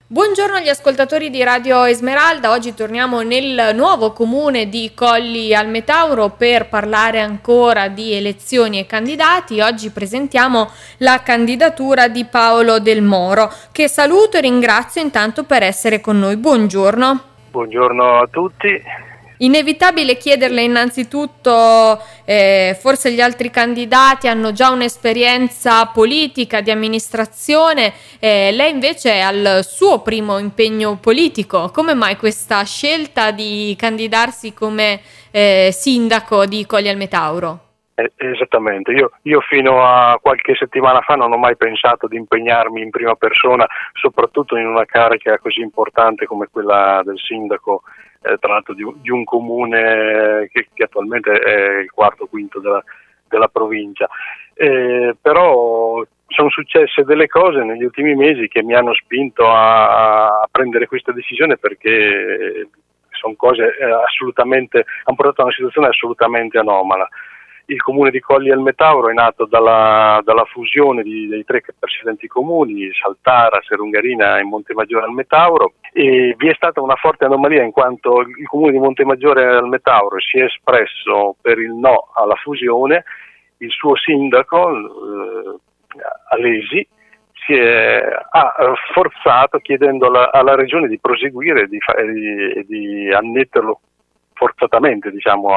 Buongiorno agli ascoltatori di Radio Esmeralda, oggi torniamo nel nuovo comune di Colli al Metauro per parlare ancora di elezioni e candidati. Oggi presentiamo la candidatura di Paolo Del Moro, che saluto e ringrazio intanto per essere con noi. Buongiorno. Buongiorno a tutti. Inevitabile chiederle innanzitutto, forse gli altri candidati hanno già un'esperienza politica, di amministrazione, lei invece è al suo primo impegno politico. Come mai questa scelta di candidarsi come sindaco di Colli al Metauro? Esattamente, io fino a qualche settimana fa non ho mai pensato di impegnarmi in prima persona, soprattutto in una carica così importante come quella del sindaco, tra l'altro di un comune che attualmente è il quarto o quinto della provincia. Però sono successe delle cose negli ultimi mesi che mi hanno spinto a prendere questa decisione, perché sono cose assolutamente, hanno portato a una situazione assolutamente anomala. Il comune di Colli al Metauro è nato dalla fusione dei tre precedenti comuni, Saltara, Serungarina e Montemaggiore al Metauro, e vi è stata una forte anomalia in quanto il comune di Montemaggiore al Metauro si è espresso per il no alla fusione. Il suo sindaco, Alesi, ha forzato, chiedendo alla regione di proseguire e di annetterlo forzatamente, diciamo,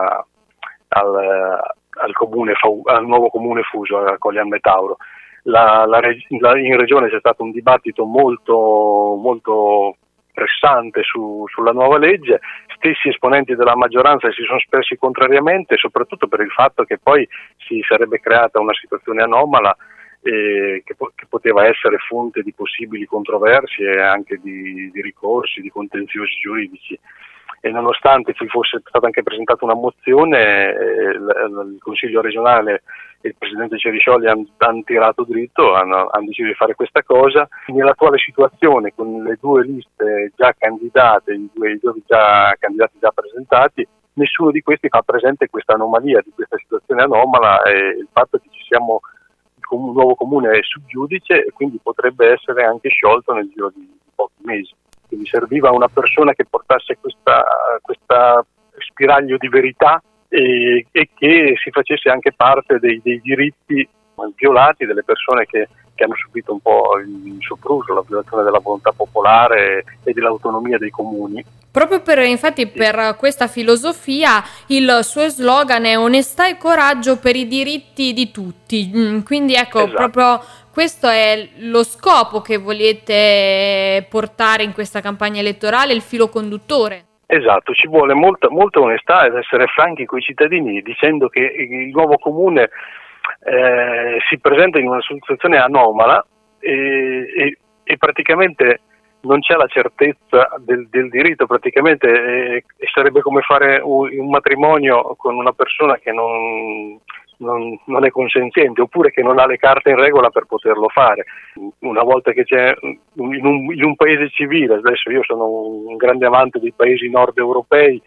al nuovo comune fuso a Colli al Metauro. In regione c'è stato un dibattito molto pressante sulla nuova legge. Stessi esponenti della maggioranza si sono espressi contrariamente, soprattutto per il fatto che poi si sarebbe creata una situazione anomala che poteva essere fonte di possibili controversie e anche di ricorsi, di contenziosi giuridici. E nonostante ci fosse stata anche presentata una mozione, il Consiglio regionale e il Presidente Ceriscioli hanno tirato dritto, hanno deciso di fare questa cosa. Nell'attuale situazione, con le due liste già candidate, i due candidati già presentati, nessuno di questi fa presente questa anomalia, di questa situazione anomala, e il fatto che un nuovo comune è sub giudice e quindi potrebbe essere anche sciolto nel giro di pochi mesi. Quindi serviva una persona che portasse questa spiraglio di verità e che si facesse anche parte dei diritti violati delle persone che hanno subito un po' il sopruso, la violazione della volontà popolare e dell'autonomia dei comuni. Proprio per questa filosofia il suo slogan è onestà e coraggio per i diritti di tutti. Quindi ecco, esatto. Proprio questo è lo scopo che volete portare in questa campagna elettorale, il filo conduttore. Esatto, ci vuole molta onestà ed essere franchi con i cittadini, dicendo che il nuovo comune si presenta in una situazione anomala e praticamente non c'è la certezza del diritto, praticamente sarebbe come fare un matrimonio con una persona che non è consenziente, oppure che non ha le carte in regola per poterlo fare. Una volta che c'è in un paese civile, adesso io sono un grande amante dei paesi nord europei,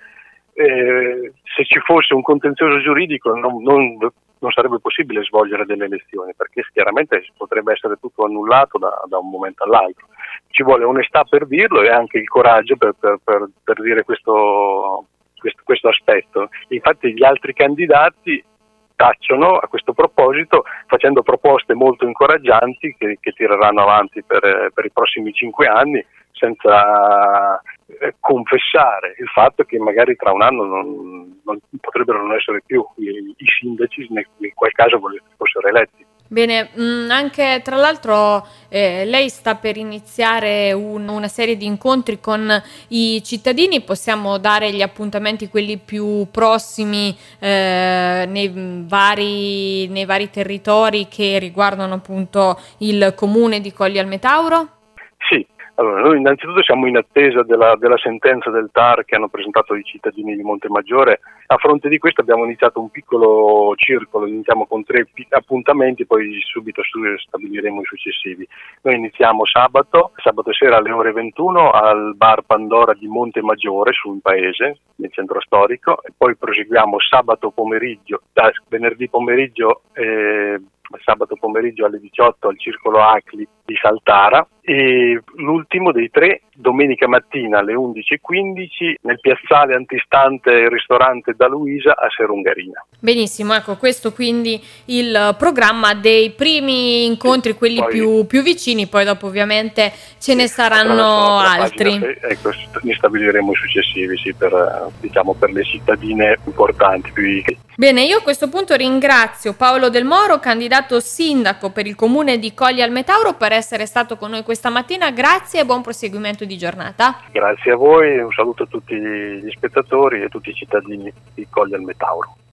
se ci fosse un contenzioso giuridico non sarebbe possibile svolgere delle elezioni, perché chiaramente potrebbe essere tutto annullato da un momento all'altro. Ci vuole onestà per dirlo e anche il coraggio per dire questo aspetto. Infatti gli altri candidati tacciono a questo proposito, facendo proposte molto incoraggianti che tireranno avanti per i prossimi 5 anni, senza confessare il fatto che magari tra un anno non potrebbero non essere più i sindaci, in quel caso fossero eletti. Bene, anche tra l'altro lei sta per iniziare una serie di incontri con i cittadini. Possiamo dare gli appuntamenti, quelli più prossimi, nei vari territori che riguardano appunto il comune di Colli al Metauro? Sì. Allora, noi innanzitutto siamo in attesa della sentenza del TAR che hanno presentato i cittadini di Montemaggiore. A fronte di questo abbiamo iniziato un piccolo circolo, iniziamo con 3 appuntamenti, poi subito stabiliremo i successivi. Noi iniziamo sabato sera alle ore 21 al bar Pandora di Montemaggiore, su un paese, nel centro storico, e poi proseguiamo venerdì pomeriggio sabato pomeriggio alle 18 al Circolo Acli di Saltara, e l'ultimo dei 3 domenica mattina alle 11:15 nel piazzale antistante il ristorante Da Luisa a Serungarina. Benissimo, ecco, questo quindi il programma dei primi incontri, quelli poi, più vicini, poi dopo ovviamente ce ne saranno altri. Ecco, ne stabiliremo i successivi, sì, per le cittadine importanti. Bene, io a questo punto ringrazio Paolo Del Moro, candidato sindaco per il comune di Colli al Metauro, per essere stato con noi questa mattina. Grazie e buon proseguimento di giornata. Grazie a voi, un saluto a tutti gli spettatori e a tutti i cittadini di Colli al Metauro.